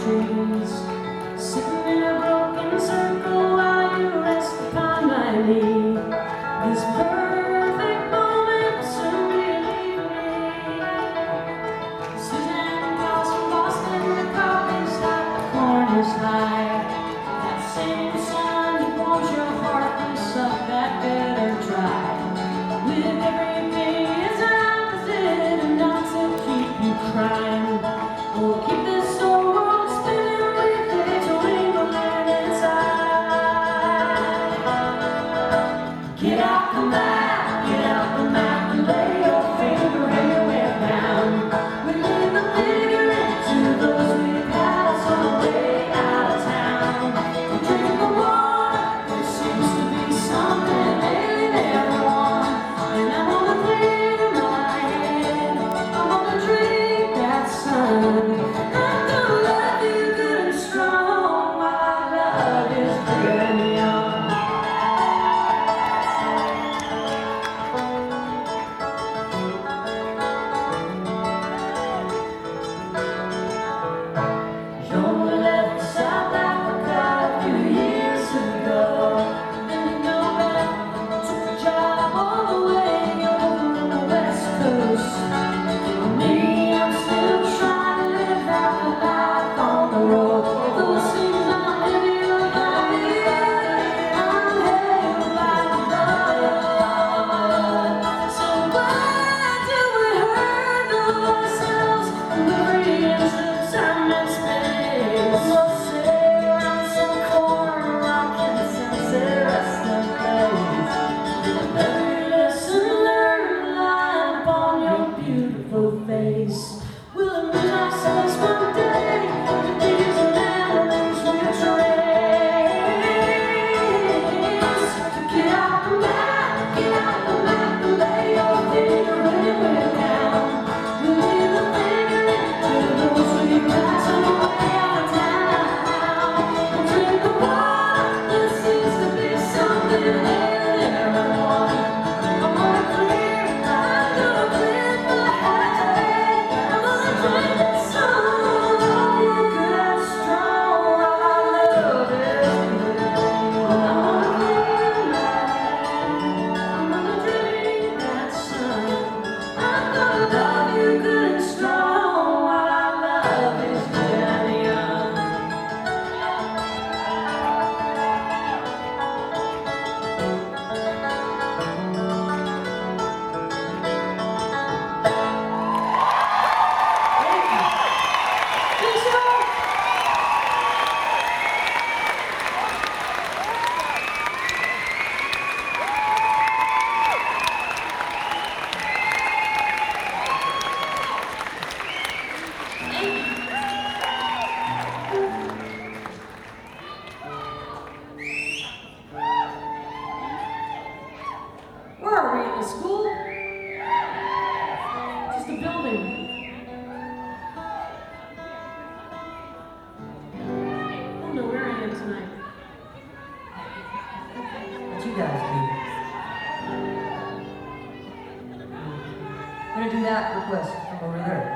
trees, sitting in a broken circle while you rest upon my knee. This perfect moment soon will leave me. Suzanne calls from Boston, the coffee's hot, the corn is high. That same sun that warms your heart will suck that bitter dry. With everything is opposite enough to keep you crying. We'll keep this whole world spinning with its twinkling inside. Get out the map and lay your finger anywhere down. We leave the figure to those we pass on the way out of town. We drink the water, there seems to be something alien everyone. And I'm gonna clear my head, I'm gonna drink that sun. I'm gonna love you good and strong while love is good and young. You left South Africa a few years ago. Then you go back, took a job all the way over on the West Coast. Me, I'm still trying to live out the life on the road. Though it seems I'm heavier by the year, I'm held by the blood. So why do we hurt ourselves when we're in time and space? We'll sit around some corner rocking sunset resting place. Every lesson learned line upon your beautiful face. We'll lose ourselves one day, the things and memories we trace. Get out the map and lay your finger anywhere down. We leave the figure to those we pass on the way out of town. We drink the water, there seems to be something in everyone. I'm gonna clear my head, I'm gonna drink that sun. You good and strong while I love it. I'm gonna clear my head, I'm gonna drink that sun. I'm gonna love you good and strong while our love is good and young. Where are we, in the school? Just a building. I don't know where I am tonight. What you guys do? I'm gonna do that request from over there.